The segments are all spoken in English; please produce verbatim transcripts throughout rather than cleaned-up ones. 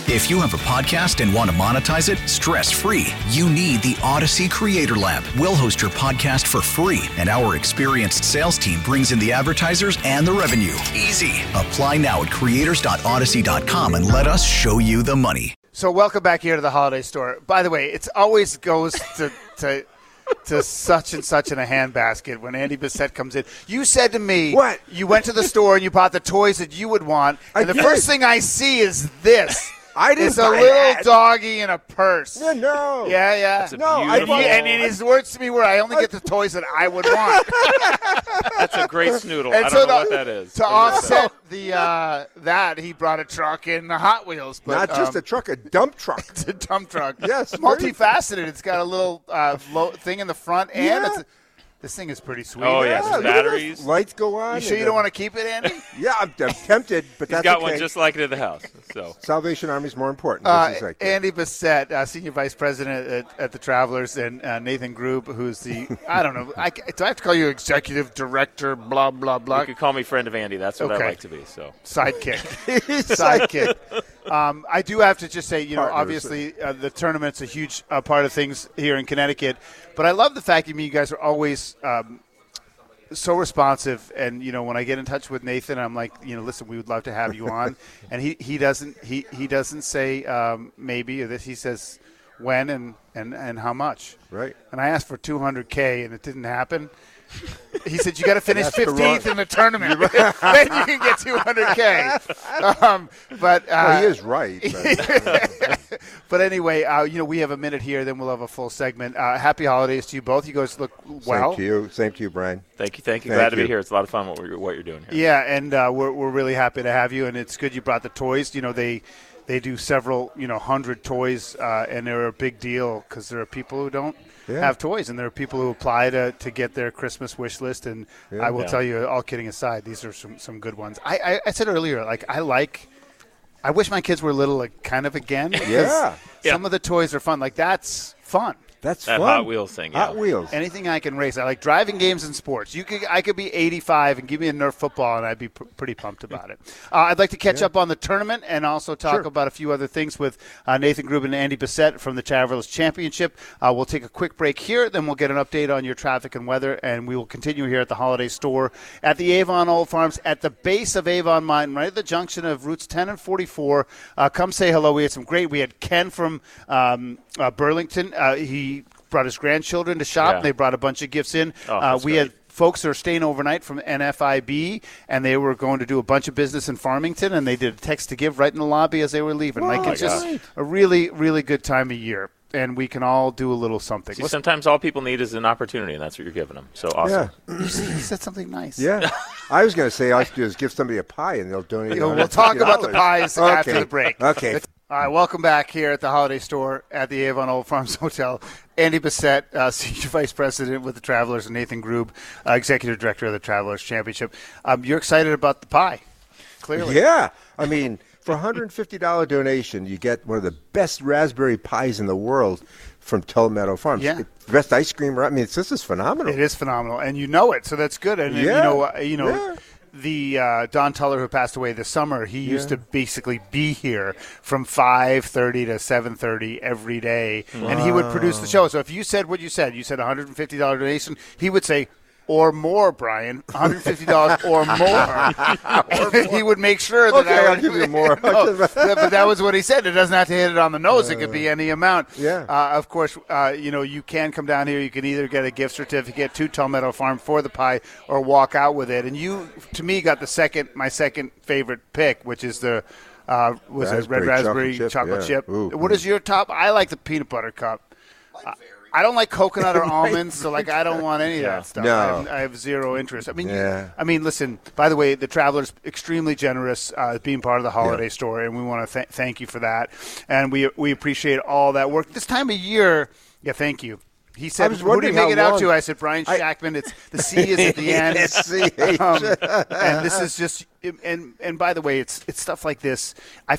If you have a podcast and want to monetize it stress-free, you need the Odyssey Creator Lab. We'll host your podcast for free, and our experienced sales team brings in the advertisers and the revenue. Easy. Apply now at creators dot odyssey dot com and let us show you the money. So welcome back here to the Holiday Store. By the way, it always goes to to, to such and such in a handbasket when Andy Bissett comes in. You said to me, what? You went to the store and you bought the toys that you would want, and I the did. first thing I see is this. I didn't It's a buy little that. doggy in a purse. No, no. Yeah, yeah. That's a No, I beautiful. And, he, and his words to me were, I only get the toys that I would want. That's a great snoodle. And I so don't know to, what that is. To offset the uh, that, he brought a truck in the Hot Wheels. But, Not just um, a truck, a dump truck. It's a dump truck. Yes, It's multifaceted. It's got a little uh, low thing in the front, and Yeah. it's this thing is pretty sweet. Oh, yeah, look some at those batteries. Lights go on. You sure you and, don't uh, want to keep it, Andy? Yeah, I'm, I'm tempted, but He's that's got okay. one just like it at the house. So Salvation Army's more important. Uh, This is like that. Andy Bissett, uh, Senior Vice President at, at the Travelers, and uh, Nathan Grube, who's the, I don't know, I, do I have to call you Executive Director, blah, blah, blah? you could call me friend of Andy. That's what Okay. I like to be. So Sidekick. Sidekick. Um, I do have to just say, you know, Partners. obviously uh, the tournament's a huge uh, part of things here in Connecticut, but I love the fact that you guys are always um, so responsive. And, you know, when I get in touch with Nathan, I'm like, you know, listen, we would love to have you on. And he, he doesn't he, he doesn't say um, maybe or this. He says when and, and, and how much. Right. And I asked for two hundred K, and it didn't happen. He said, you got to finish That's the fifteenth wrong- in the tournament. Then you can get two hundred K. Um, but uh, well, he is right. But, but anyway, uh, you know, we have a minute here, then we'll have a full segment. Uh, happy holidays to you both. You guys look well. Same to you. Same to you, Brian. thank you, thank you. Thank Glad to you. be here. It's a lot of fun what we're what you're doing here. Yeah, and uh, we're we're really happy to have you, and it's good you brought the toys. You know, they they do several, you know, hundred toys, uh, and they're a big deal because there are people who don't Yeah. have toys, and there are people who apply to, to get their Christmas wish list. And I will Yeah. tell you, all kidding aside, these are some, some good ones. I, I, I said earlier, like I like. I wish my kids were little, like, kind of again. because Yeah. Some Yeah. of the toys are fun. Like that's fun. That's That fun. Hot Wheels thing, yeah. Hot Wheels. Anything I can race. I like driving games and sports. You could, I could be eighty-five and give me a Nerf football, and I'd be pr- pretty pumped about it. Uh, I'd like to catch up on the tournament and also talk Sure. about a few other things with uh, Nathan Grube and Andy Bissett from the Travelers Championship. Uh, we'll take a quick break here, then we'll get an update on your traffic and weather, and we will continue here at the Holiday Store at the Avon Old Farms at the base of Avon Mountain, right at the junction of routes ten and forty-four. Uh, come say hello. We had some great. We had Ken from um, uh, Burlington. Uh, he brought his grandchildren to shop, Yeah. and they brought a bunch of gifts in. Oh, uh, that's we great. had folks that are staying overnight from N F I B, and they were going to do a bunch of business in Farmington, and they did a text to give right in the lobby as they were leaving. Oh, like my it's just God. a really, really good time of year, and we can all do a little something. See, What's- sometimes all people need is an opportunity, and that's what you're giving them. So awesome. Yeah. you, see, you said something nice. Yeah. I was going to say all I have to do is give somebody a pie and they'll donate. You know, we'll talk about the pies Okay. after the break. Okay. All right, welcome back here at the Holiday Store at the Avon Old Farms Hotel. Andy Bissett, uh, Senior Vice President with the Travelers, and Nathan Grube, uh, Executive Director of the Travelers Championship. Um, you're excited about the pie, clearly. Yeah. I mean, for a one hundred fifty dollars donation, you get one of the best raspberry pies in the world from Tull Meadow Farms. Yeah. It's the best ice cream. I mean, it's, this is phenomenal. It is phenomenal, and you know it, so that's good. And, and Yeah. you know, uh, you know, Yeah. the uh, Don Tuller who passed away this summer, he used Yeah. to basically be here from five thirty to seven thirty every day, and he would produce the show. So if you said what you said, you said one hundred fifty dollars donation, he would say, or more, Brian, one hundred fifty dollars or more. And he would make sure that Okay, I I'll would give you more. No, but that was what he said. It doesn't have to hit it on the nose. It could be any amount. Yeah. Uh, of course, uh, you know, you can come down here. You can either get a gift certificate to Tull Meadow Farm for the pie or walk out with it. And you, to me, got the second, my second favorite pick, which is the, uh, was it red Raspberry raspberry chocolate chocolate chip, chip? yeah. Ooh. What is your top? I like the peanut butter cup. I, I don't like coconut or almonds, so like I don't want any of Yeah. that stuff. No. I, have, I have zero interest. I mean, you- Yeah. I mean, listen. By the way, the Travelers extremely generous, uh, being part of the holiday Yeah. store, and we want to th- thank you for that. And we we appreciate all that work this time of year. Yeah, thank you. He said, was "Who do you wondering make how it out long- to?" I said, "Brian I- Shackman." It's the C is at the end. S C H. Um, and this is just and and by the way, it's it's stuff like this. I feel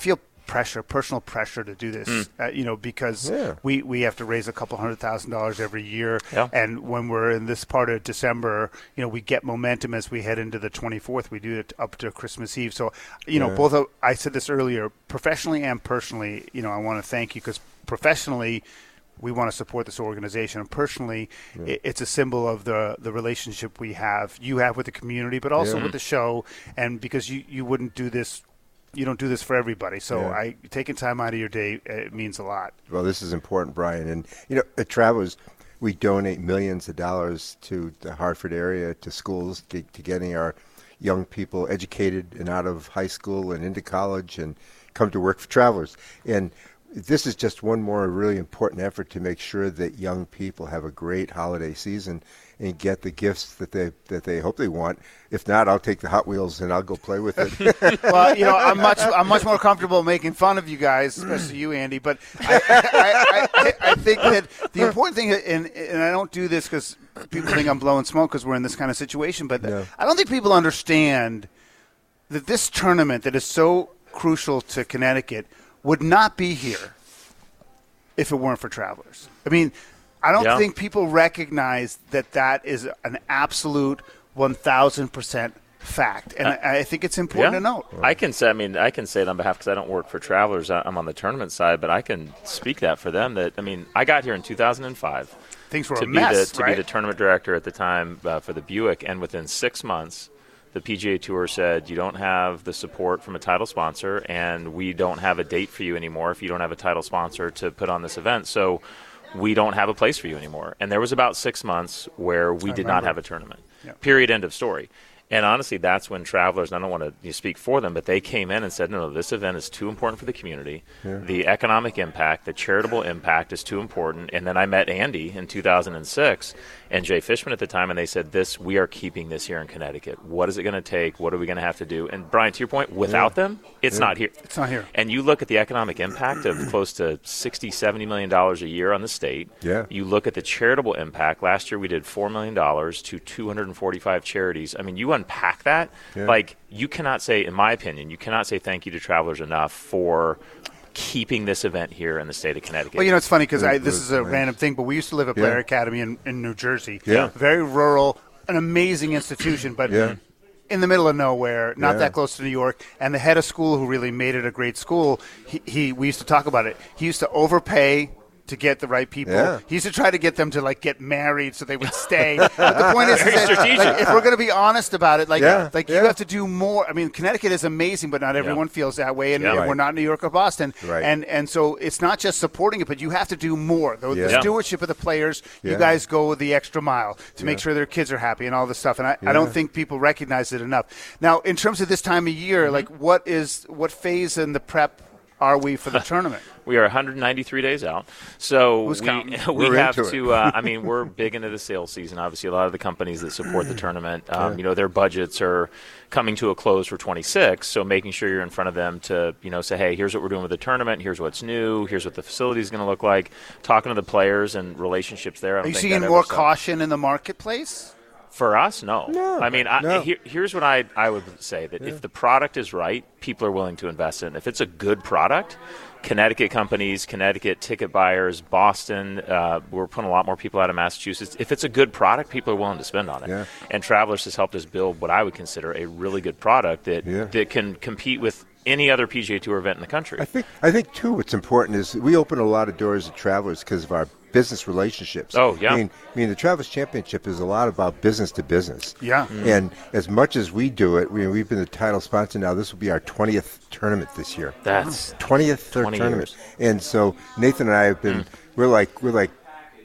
pressure, personal pressure to do this, Mm. uh, you know, because Yeah. we, we have to raise a couple hundred thousand dollars every year. Yeah. And when we're in this part of December, you know, we get momentum as we head into the twenty-fourth. We do it up to Christmas Eve. So, you know, Yeah. both, of, I said this earlier, professionally and personally, you know, I want to thank you because professionally, we want to support this organization. And personally, Yeah. it, it's a symbol of the, the relationship we have, you have with the community, but also Yeah. with the show. And because you, you wouldn't do this, you don't do this for everybody. So Yeah. I taking time out of your day, it means a lot. Well, this is important, Brian. And, you know, at Travelers, we donate millions of dollars to the Hartford area, to schools, to, to getting our young people educated and out of high school and into college and come to work for Travelers. And this is just one more really important effort to make sure that young people have a great holiday season and get the gifts that they that they hope they want. If not, I'll take the Hot Wheels and I'll go play with it. Well, you know, I'm much I'm much more comfortable making fun of you guys, especially you, Andy. But I, I, I, I think that the important thing, and, and I don't do this because people think I'm blowing smoke because we're in this kind of situation, but No. I don't think people understand that this tournament that is so crucial to Connecticut would not be here if it weren't for Travelers. I mean, I don't Yeah. think people recognize that that is an absolute one thousand percent fact. And Uh, I, I think it's important Yeah. to note. I can say, I mean, I can say it on behalf because I don't work for Travelers. I- I'm on the tournament side, but I can speak that for them. That I mean, I got here in two thousand five Things were to a be mess, the to right? be the tournament director at the time uh, for the Buick, and within six months, the P G A Tour said you don't have the support from a title sponsor, and we don't have a date for you anymore if you don't have a title sponsor to put on this event. So we don't have a place for you anymore. And there was about six months where we I did not remember. have a tournament. Yeah. Period. End of story. And honestly, that's when Travelers, and I don't want to you know, speak for them, but they came in and said, no, no, this event is too important for the community. Yeah. The economic impact, the charitable impact is too important. And then I met Andy in two thousand six and Jay Fishman at the time, and they said, this, we are keeping this here in Connecticut. What is it going to take? What are we going to have to do? And Brian, to your point, without Yeah. them, it's Yeah. not here. It's not here. And you look at the economic impact of close to sixty, seventy million dollars a year on the state. Yeah. You look at the charitable impact. Last year we did four million dollars to two hundred forty-five charities. I mean, you unpack that, Yeah. like you cannot say, in my opinion, you cannot say thank you to Travelers enough for keeping this event here in the state of Connecticut. Well, you know, it's funny because It this was is a nice. random thing, but we used to live at Yeah. Blair Academy in, in New Jersey. Yeah. Very rural, an amazing institution, but Yeah. in the middle of nowhere, not Yeah. that close to New York. And the head of school who really made it a great school, he, he we used to talk about it. He used to overpay to get the right people. Yeah. He used to try to get them to like get married so they would stay. But the point is, is that, strategic. like, if we're going to be honest about it, like Yeah. like Yeah. you have to do more. I mean, Connecticut is amazing, but not everyone feels that way, and, Yeah. and Right. we're not New York or Boston. Right. And and so it's not just supporting it, but you have to do more. The, the Yeah. stewardship of the players, you Yeah. guys go the extra mile to make Yeah. sure their kids are happy and all this stuff. And I, I Yeah. don't think people recognize it enough. Now, in terms of this time of year, Mm-hmm. like what is what phase in the prep are we for the tournament? We are one hundred ninety-three days out, so Who's we, counting? we We're have into it. to. Uh, I mean, we're big into the sales season. Obviously, a lot of the companies that support the tournament, um, you know, their budgets are coming to a close for twenty-six. So making sure you're in front of them to, you know, say, hey, here's what we're doing with the tournament. Here's what's new. Here's what the facility is going to look like. Talking to the players and relationships there. I Are don't you think seeing that ever more stops. caution in the marketplace? For us, no. No, I mean, I, no. here, here's what I, I would say, that if the product is right, people are willing to invest in it. If it's a good product, Connecticut companies, Connecticut ticket buyers, Boston, uh, we're putting a lot more people out of Massachusetts. If it's a good product, people are willing to spend on it. Yeah. And Travelers has helped us build what I would consider a really good product that, Yeah. that can compete with any other P G A Tour event in the country. I think I think too what's important is we open a lot of doors at Travelers because of our business relationships. Oh, yeah. I mean, I mean the Travelers Championship is a lot about business to business. Yeah. And as much as we do it, we, we've been the title sponsor now. This will be our twentieth tournament this year. That's twentieth twenty tournament. years. And so Nathan and I have been we're like we're like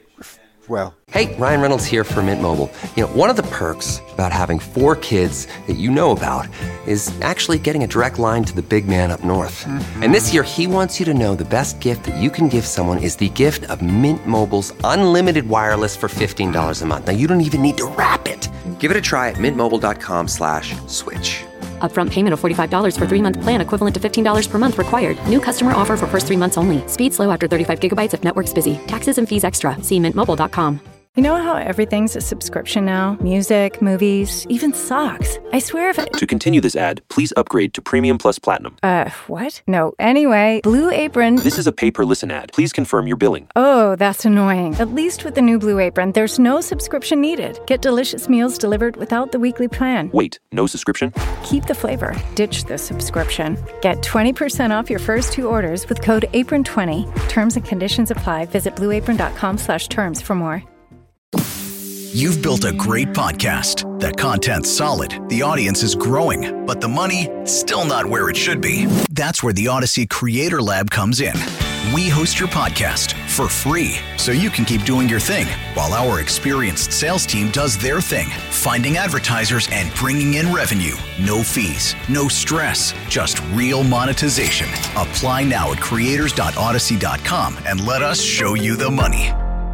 well, Hey, Ryan Reynolds here for Mint Mobile. You know, one of the perks about having four kids that you know about is actually getting a direct line to the big man up north. And this year, he wants you to know the best gift that you can give someone is the gift of Mint Mobile's unlimited wireless for fifteen dollars a month. Now, you don't even need to wrap it. Give it a try at mintmobile.com slash switch. Upfront payment of forty-five dollars for three-month plan equivalent to fifteen dollars per month required. New customer offer for first three months only. Speed slow after thirty-five gigabytes if network's busy. Taxes and fees extra. See mint mobile dot com. You know how everything's a subscription now? Music, movies, even socks. I swear if I... To continue this ad, please upgrade to Premium Plus Platinum. Uh, what? No, anyway, Blue Apron... This is a pay-per-listen ad. Please confirm your billing. Oh, that's annoying. At least with the new Blue Apron, there's no subscription needed. Get delicious meals delivered without the weekly plan. Wait, no subscription? Keep the flavor. Ditch the subscription. Get twenty percent off your first two orders with code apron twenty. Terms and conditions apply. Visit blueapron.com slash terms for more. You've built a great podcast. The content's solid, the audience is growing, but the money, still not where it should be. That's where the Odyssey Creator Lab comes in. We host your podcast for free, so you can keep doing your thing, while our experienced sales team does their thing, finding advertisers and bringing in revenue. No fees, no stress, just real monetization. Apply now at creators dot odyssey dot com and let us show you the money.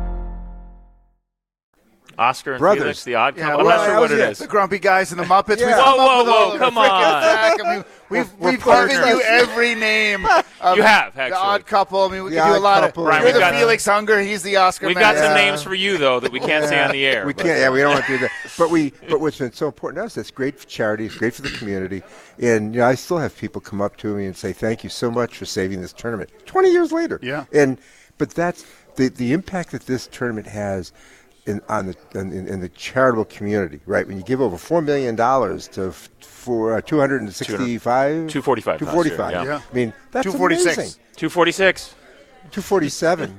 Oscar and Brothers. Felix, the Odd Yeah, Couple. I'm well, not sure that what was it it. is. The Grumpy Guys and the Muppets. Yeah. We've Whoa, come up whoa, with whoa, all the come frickin' on. stack. I mean, we've We're we've given partners. you every name. Of You have, The actually. Odd Couple. I mean, we The can do a Odd lot Couple. of. Brian, You're we've the got- Felix Unger. He's the Oscar. We've got some Mayer. names for you, though, that we can't say on the air. We but- can't. Yeah, we don't want to do that. But we. But what's been so important to us? It's great for charity. It's great for the community. And you know, I still have people come up to me and say, "Thank you so much for saving this tournament." Twenty years later. Yeah. And but that's the the impact that this tournament has in on the in, in the charitable community, right? When you give over four million dollars to for uh, two hundred and sixty-five, two forty-five two last forty-five. year, yeah. I mean, that's two forty-six. amazing. two forty-six. two forty-seven.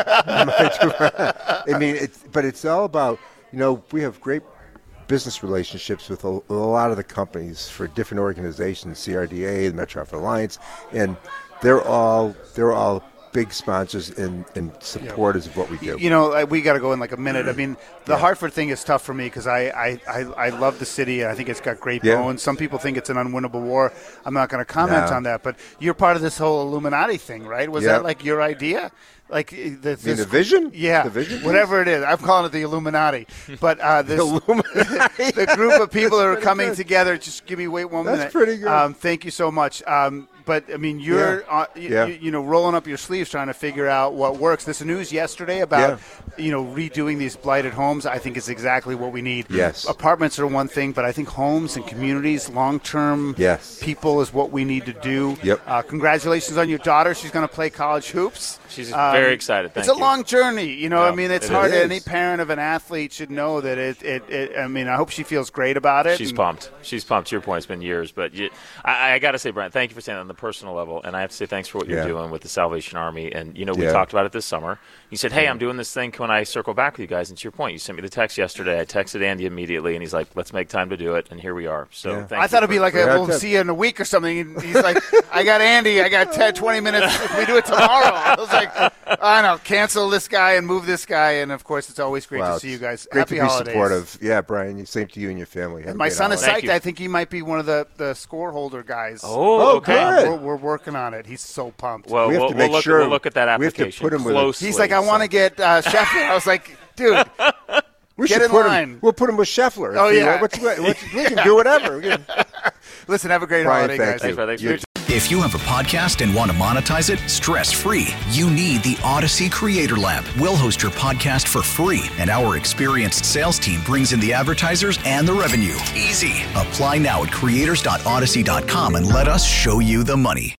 I mean, it's, but it's all about, you know, we have great business relationships with a, with a lot of the companies for different organizations, C R D A, the Metro North Alliance, and they're all they're all big sponsors and, and supporters of what we do. You know, uh, we got to go in like a minute. I mean, the yeah. Hartford thing is tough for me because I, I, I, I love the city and I think it's got great yeah. bones. Some people think it's an unwinnable war. I'm not going to comment no. on that. But you're part of this whole Illuminati thing, right? Was yeah. that like your idea? Like the, this, I mean, the vision? Yeah. The vision? Whatever it is. I'm calling it the Illuminati. But uh, this, the, Illuminati. the group of people that are coming good. together, just give me wait one That's minute. That's pretty good. Um, thank you so much. Um, But, I mean, you're, yeah. uh, y- yeah. y- you know, rolling up your sleeves trying to figure out what works. This news yesterday about, yeah. you know, redoing these blighted homes, I think is exactly what we need. Yes. Apartments are one thing, but I think homes and communities, long-term yes. people is what we need to do. Yep. Uh, congratulations on your daughter. She's going to play college hoops. She's Um, very excited. Thank it's a you. long journey. You know, Yeah, I mean, it's it hard. is. Any parent of an athlete should know that it, it, it, I mean, I hope she feels great about it. She's and- pumped. She's pumped. To your point, it's been years. But you, I, I got to say, Brian, thank you for saying that on the personal level. And I have to say thanks for what you're Yeah. doing with the Salvation Army. And, you know, we Yeah. talked about it this summer. You said, hey, I'm doing this thing. Can I circle back with you guys? And to your point, you sent me the text yesterday. I texted Andy immediately, and he's like, let's make time to do it. And here we are. So Yeah. thank I you thought it'd be for- like, a, Yeah, we'll that's- see you in a week or something. And he's like, I got Andy. I got ten, twenty minutes. We do it tomorrow. I was like, I don't know, cancel this guy and move this guy. And, of course, it's always great Wow, to see you guys. Great Happy to be holidays. supportive. Yeah, Brian, same to you and your family. Have a My great son is holiday. Thank psyched. you. I think he might be one of the, the score holder guys. Oh, Oh, okay. good. We're, we're working on it. He's so pumped. Well, We have we'll, to we'll make look, sure- we'll look at that we have to application put him with a- closely. He's like, I want to get uh, Sheffield. I was like, dude, We Get should in put line. Him, we'll put him with Scheffler. Oh, If you yeah. want. What's, what's, we can do whatever. We can- listen, have a great Brian, holiday, thank guys. Thanks, Brian. Thanks, You- Rich. If you have a podcast and want to monetize it stress-free, you need the Odyssey Creator Lab. We'll host your podcast for free, and our experienced sales team brings in the advertisers and the revenue. Easy. Apply now at creators dot odyssey dot com and let us show you the money.